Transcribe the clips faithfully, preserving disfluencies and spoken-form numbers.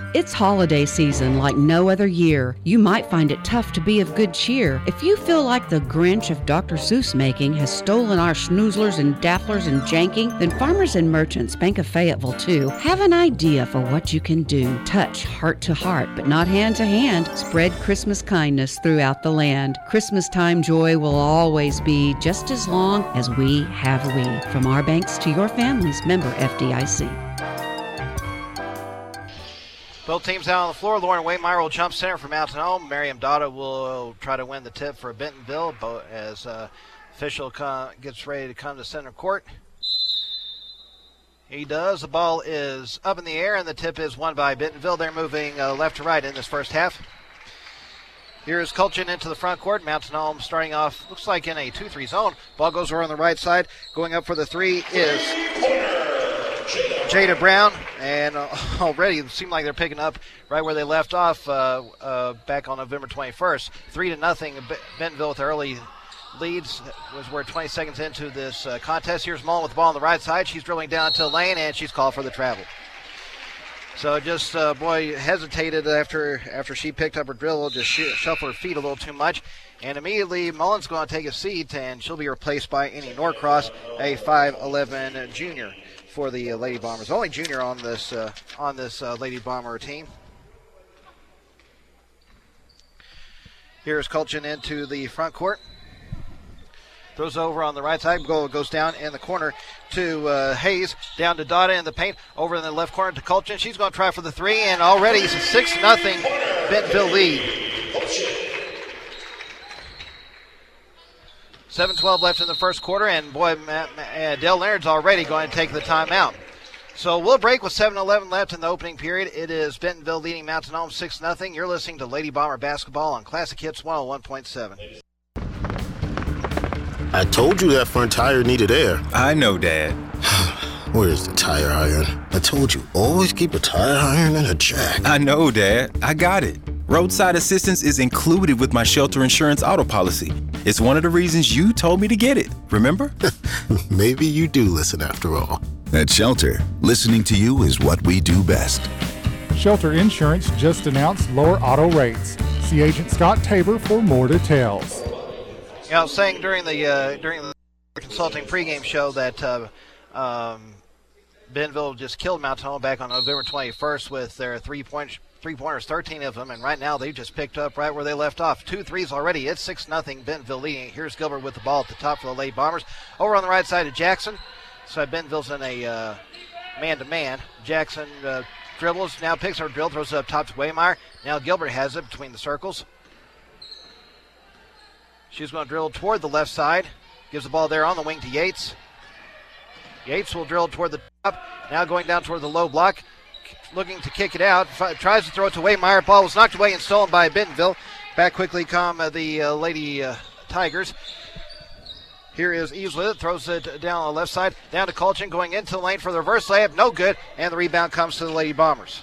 It's holiday season like no other year. You might find it tough to be of good cheer. If you feel like the Grinch of Doctor Seuss making has stolen our schnoozlers and dafflers and janking, then Farmers and Merchants, Bank of Fayetteville too, have an idea for what you can do. Touch heart to heart, but not hand to hand. Spread Christmas kindness throughout the land. Christmas time joy will always be just as long as we have we. From our banks to your families, member F D I C. Both teams out on the floor. Lauren Waymire will jump center for Mountain Home. Miriam Dada will try to win the tip for Bentonville as uh, official come, gets ready to come to center court. He does. The ball is up in the air, and the tip is won by Bentonville. They're moving uh, left to right in this first half. Here's Kulchin into the front court. Mountain Home starting off, looks like in a two three zone. Ball goes over on the right side. Going up for the three is Jada Brown, and uh, already it seemed like they're picking up right where they left off uh, uh, back on November twenty-first. Three to nothing. Bentonville with early leads. Was we're twenty seconds into this uh, contest. Here's Mullen with the ball on the right side. She's drilling down to the lane, and she's called for the travel. So just, uh, boy, hesitated after after she picked up her dribble, just sh- shuffled her feet a little too much. And immediately Mullen's going to take a seat, and she'll be replaced by Annie Norcross, a five eleven junior for the uh, Lady Bombers. Only junior on this uh, on this uh, Lady Bomber team. Here's Kulchin into the front court. Throws over on the right side. Goal goes down in the corner to uh, Hayes. Down to Dada in the paint. Over in the left corner to Kulchin. She's going to try for the three, and already it's a six nothing Bentonville lead. seven twelve left in the first quarter, and boy, Ma- Ma- uh, Dale Leonard's already going to take the timeout. So we'll break with seven eleven left in the opening period. It is Bentonville leading Mountain Home six nothing. You're listening to Lady Bomber Basketball on Classic Hits one oh one point seven. I told you that front tire needed air. I know, Dad. Where's the tire iron? I told you, always keep a tire iron and a jack. I know, Dad. I got it. Roadside assistance is included with my shelter insurance auto policy. It's one of the reasons you told me to get it, remember? Maybe you do listen after all. At Shelter, listening to you is what we do best. Shelter Insurance just announced lower auto rates. See Agent Scott Tabor for more details. You know, I was saying during the uh, during the consulting pregame show that uh, um, Bentonville just killed Mountain Home back on November twenty-first with their three-point three-pointers, thirteen of them, and right now they just picked up right where they left off. Two threes already. It's six nothing Bentonville leading. Here's Gilbert with the ball at the top for the Lady Bombers. Over on the right side of Jackson. So Bentonville's in a uh, man-to-man. Jackson uh, dribbles, now picks her drill, throws it up top to Waymire. Now Gilbert has it between the circles. She's going to drill toward the left side. Gives the ball there on the wing to Yates. Yates will drill toward the top. Now going down toward the low block. Looking to kick it out. F- tries to throw it to Waymire. Ball was knocked away and stolen by Bentonville. Back quickly come uh, the uh, Lady uh, Tigers. Here is Eves with it. Throws it down on the left side. Down to Kulchin. Going into the lane for the reverse layup. No good. And the rebound comes to the Lady Bombers.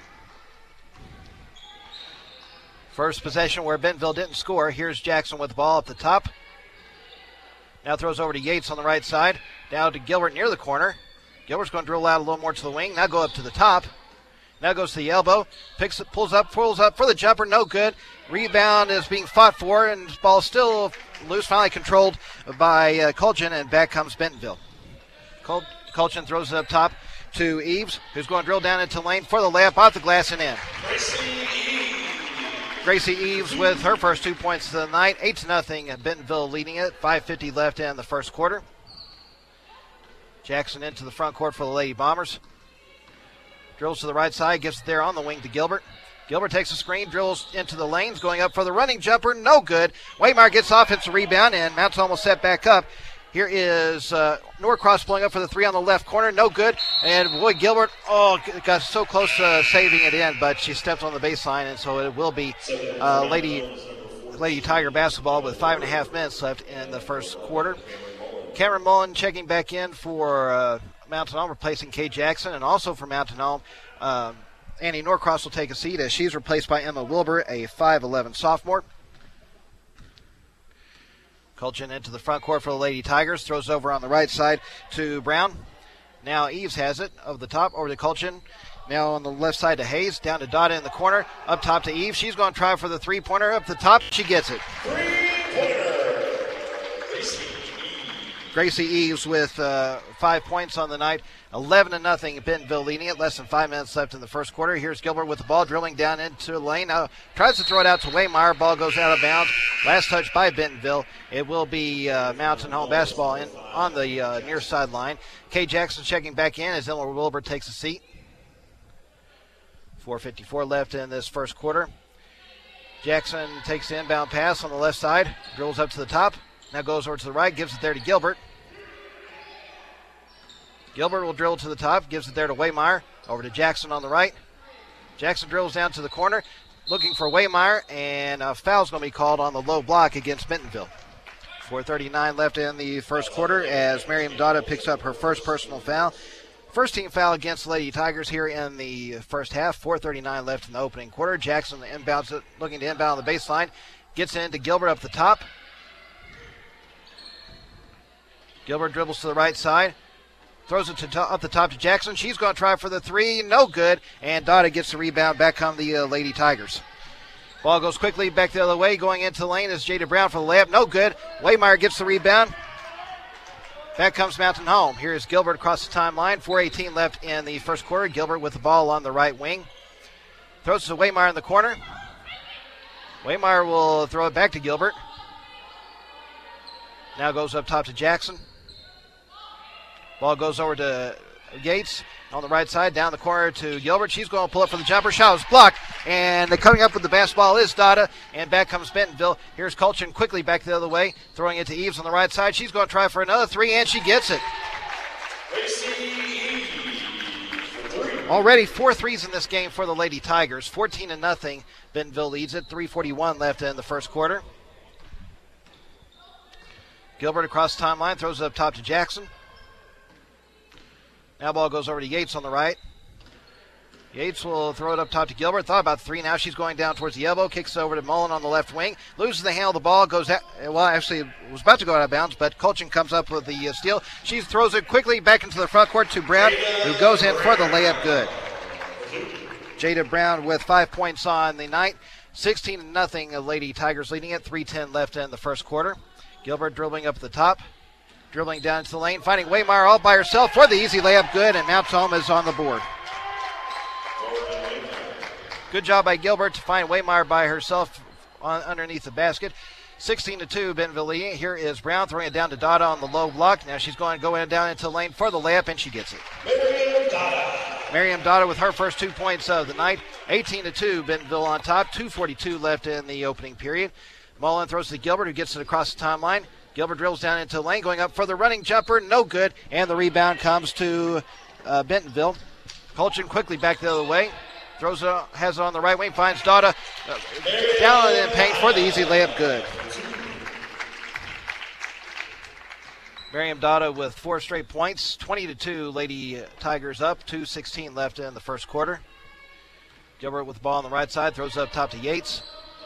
First possession where Bentonville didn't score. Here's Jackson with the ball at the top. Now throws over to Yates on the right side. Down to Gilbert near the corner. Gilbert's going to drill out a little more to the wing. Now go up to the top. Now goes to the elbow. Picks it, pulls up, pulls up for the jumper. No good. Rebound is being fought for, and the ball still loose. Finally controlled by uh, Kulchin, and back comes Bentonville. Cul- Kulchin throws it up top to Eves, who's going to drill down into the lane for the layup off the glass and in. Gracie Eves with her first two points of the night. eight to nothing. Bentonville leading it. five fifty left in the first quarter. Jackson into the front court for the Lady Bombers. Drills to the right side. Gets it there on the wing to Gilbert. Gilbert takes a screen. Drills into the lanes. Going up for the running jumper. No good. Waymire gets off. Hits a rebound. And Mountain Home will set back up. Here is uh, Norcross pulling up for the three on the left corner. No good. And boy, Gilbert, oh, got so close to uh, saving it in, but she stepped on the baseline, and so it will be uh, Lady Lady Tiger basketball with five and a half minutes left in the first quarter. Cameron Mullen checking back in for uh, Mountain Home, replacing Kay Jackson, and also for Mountain Home, uh, Annie Norcross will take a seat as she's replaced by Emma Wilbur, a five eleven sophomore. Kulchin into the front court for the Lady Tigers. Throws over on the right side to Brown. Now Eves has it over the top, over to Kulchin. Now on the left side to Hayes, down to Dada in the corner, up top to Eve. She's going to try for the three-pointer up the top. She gets it. Gracie Eves with uh, five points on the night, eleven to nothing. Bentonville leading it. Less than five minutes left in the first quarter. Here's Gilbert with the ball, drilling down into the lane. Now tries to throw it out to Waymire. Ball goes out of bounds. Last touch by Bentonville. It will be uh, Mountain Home basketball in, on the uh, near sideline. Kay Jackson checking back in as Elmer Wilbur takes a seat. four fifty-four left in this first quarter. Jackson takes the inbound pass on the left side, drills up to the top. Now goes over to the right, gives it there to Gilbert. Gilbert will drill to the top, gives it there to Waymire. Over to Jackson on the right. Jackson drills down to the corner, looking for Waymire, and a foul's going to be called on the low block against Bentonville. four thirty-nine left in the first quarter as Miriam Dada picks up her first personal foul. First team foul against the Lady Tigers here in the first half. four thirty-nine left in the opening quarter. Jackson inbounds it, looking to inbound on the baseline. Gets into Gilbert up the top. Gilbert dribbles to the right side. Throws it to to, up the top to Jackson. She's going to try for the three. No good. And Dada gets the rebound. Back come the uh, Lady Tigers. Ball goes quickly back the other way. Going into the lane is Jada Brown for the layup. No good. Waymire gets the rebound. Back comes Mountain Home. Here is Gilbert across the timeline. four eighteen left in the first quarter. Gilbert with the ball on the right wing. Throws it to Waymire in the corner. Waymire will throw it back to Gilbert. Now goes up top to Jackson. Ball goes over to Yates on the right side, down the corner to Gilbert. She's going to pull up for the jumper. Shot was blocked, and coming up with the basketball is Dada, and back comes Bentonville. Here's Colchin quickly back the other way, throwing it to Eves on the right side. She's going to try for another three, and she gets it. Already four threes in this game for the Lady Tigers. fourteen to nothing. Bentonville leads it. three forty-one left in the first quarter. Gilbert across the timeline, throws it up top to Jackson. Now ball goes over to Yates on the right. Yates will throw it up top to Gilbert. Thought about three. Now she's going down towards the elbow. Kicks over to Mullen on the left wing. Loses the handle of the ball. Goes out, well, actually it was about to go out of bounds, but Colchin comes up with the uh, steal. She throws it quickly back into the front court to Brown, who goes in for the layup good. Jada Brown with five points on the night. sixteen to nothing. Lady Tigers leading it. three ten left in the first quarter. Gilbert dribbling up the top. Dribbling down into the lane, finding Waymire all by herself for the easy layup, good, and Mount Home is on the board. Good job by Gilbert to find Waymire by herself on, underneath the basket. sixteen to two, Bentonville leading. Here is Brown throwing it down to Dada on the low block. Now she's going to go in down into the lane for the layup, and she gets it. Miriam Dada. Miriam Dada with her first two points of the night. eighteen to two, Bentonville on top. two forty-two left in the opening period. Mullen throws to Gilbert, who gets it across the timeline. Gilbert drills down into the lane, going up for the running jumper, no good, and the rebound comes to uh, Bentonville. Colchin quickly back the other way, throws it, has it on the right wing, finds Dada uh, down in paint for the easy layup, good. Miriam Dada with four straight points, twenty to two, Lady Tigers up, two sixteen left in the first quarter. Gilbert with the ball on the right side, throws it up top to Yates.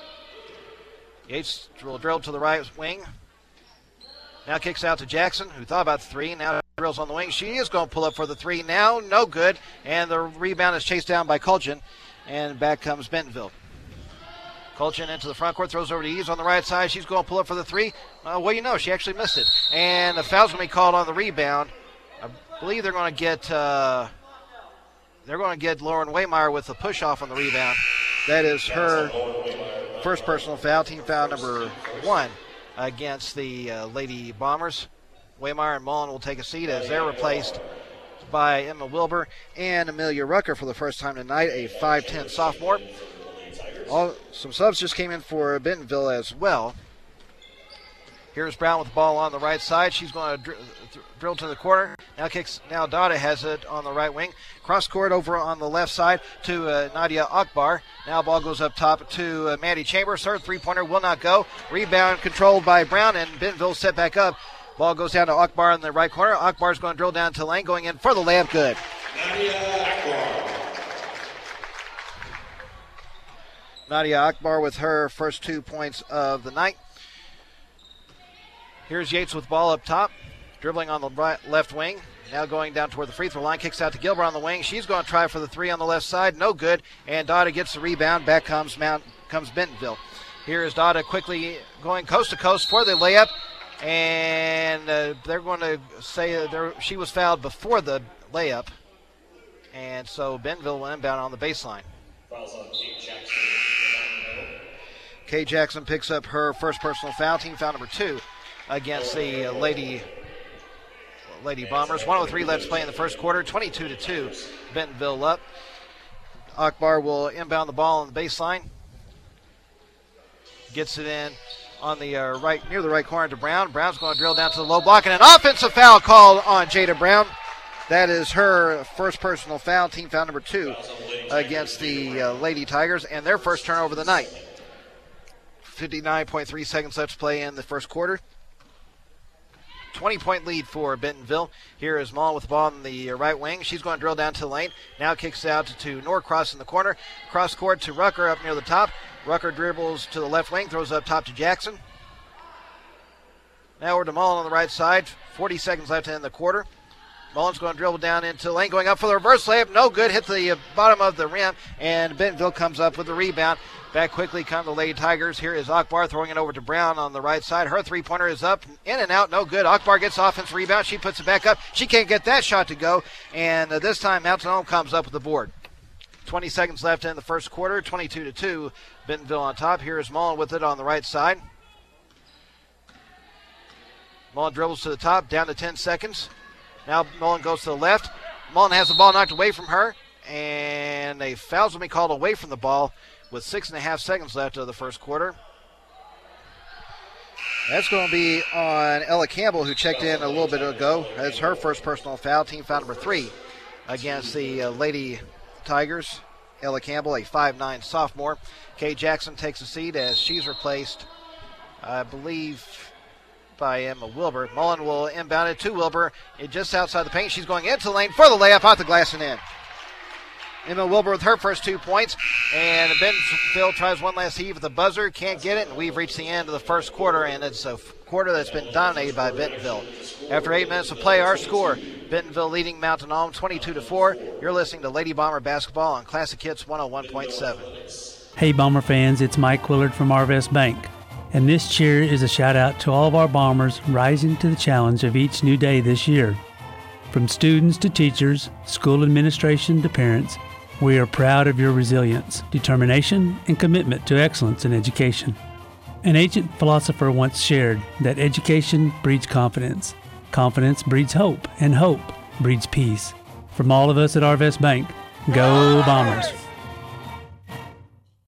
Yates will drill to the right wing. Now kicks out to Jackson, who thought about the three. Now drills on the wing. She is going to pull up for the three. Now, no good. And the rebound is chased down by Colchin. And back comes Bentonville. Colchin into the front court, throws over to Eves on the right side. She's going to pull up for the three. Uh, well, you know, she actually missed it. And the foul's going to be called on the rebound. I believe they're going to get uh, they're going to get Lauren Waymire with a push off on the rebound. That is her first personal foul, team foul number one against the uh, Lady Bombers. Waymire and Mullen will take a seat as they're replaced by Emma Wilbur and Amelia Rucker for the first time tonight, a five ten sophomore. All, some subs just came in for Bentonville as well. Here's Brown with the ball on the right side. She's going to dr- th- drill to the corner. Now kicks. Now Dada has it on the right wing. Cross court over on the left side to uh, Nadia Akbar. Now ball goes up top to uh, Maddie Chambers. Her three-pointer will not go. Rebound controlled by Brown, and Bentonville set back up. Ball goes down to Akbar in the right corner. Akbar's going to drill down to the lane, going in for the layup, good. Nadia Akbar. Nadia Akbar with her first two points of the night. Here's Yates with ball up top, dribbling on the right, left wing. Now going down toward the free throw line, kicks out to Gilbert on the wing. She's going to try for the three on the left side. No good. And Dada gets the rebound. Back comes Mount comes Bentonville. Here is Dada quickly going coast to coast for the layup. And uh, they're going to say uh, she was fouled before the layup. And so Bentonville will inbound on the baseline. Kay Jackson picks up her first personal foul, team foul number two against the uh, Lady Lady Bombers. one oh three let's play in the first quarter, twenty-two to two. Bentonville up. Akbar will inbound the ball on the baseline. Gets it in on the uh, right, near the right corner to Brown. Brown's going to drill down to the low block, and an offensive foul called on Jada Brown. That is her first personal foul, team foul number two against the uh, Lady Tigers, and their first turnover of the night. fifty-nine point three seconds left to play in the first quarter. twenty-point lead for Bentonville. Here is Maul with the ball on the right wing. She's going to drill down to the lane. Now kicks out to Norcross in the corner. Cross court to Rucker up near the top. Rucker dribbles to the left wing, throws up top to Jackson. Now we're to Mullen on the right side. forty seconds left in the quarter. Mullen's going to dribble down into the lane, going up for the reverse layup. No good. Hit the bottom of the rim, and Bentonville comes up with the rebound. Back quickly come the Lady Tigers. Here is Akbar throwing it over to Brown on the right side. Her three-pointer is up, in and out, no good. Akbar gets offensive rebound. She puts it back up. She can't get that shot to go, and uh, this time Mountain Home comes up with the board. twenty seconds left in the first quarter, twenty-two to two. Bentonville on top. Here is Mullen with it on the right side. Mullen dribbles to the top, down to ten seconds. Now Mullen goes to the left. Mullen has the ball knocked away from her, and a foul's going to be called away from the ball with six and a half seconds left of the first quarter. That's going to be on Ella Campbell, who checked in a little bit ago. That's her first personal foul, team foul number three against the uh, Lady Tigers. Ella Campbell, a five nine sophomore. Kay Jackson takes a seat as she's replaced, I believe, by Emma Wilbur. Mullen will inbound it to Wilbur. It just outside the paint. She's going into the lane for the layup, out the glass and in. Emma Wilbur with her first two points. And Bentonville tries one last heave at the buzzer. Can't get it. And we've reached the end of the first quarter. And it's a quarter that's been dominated by Bentonville. After eight minutes of play, our score, Bentonville leading Mountain Home twenty-two to four. You're listening to Lady Bomber Basketball on Classic Hits one oh one point seven. Hey Bomber fans, it's Mike Willard from Arvest Bank. And this cheer is a shout out to all of our Bombers rising to the challenge of each new day this year. From students to teachers, school administration to parents, we are proud of your resilience, determination, and commitment to excellence in education. An ancient philosopher once shared that education breeds confidence, confidence breeds hope, and hope breeds peace. From all of us at Arvest Bank, go Bombers!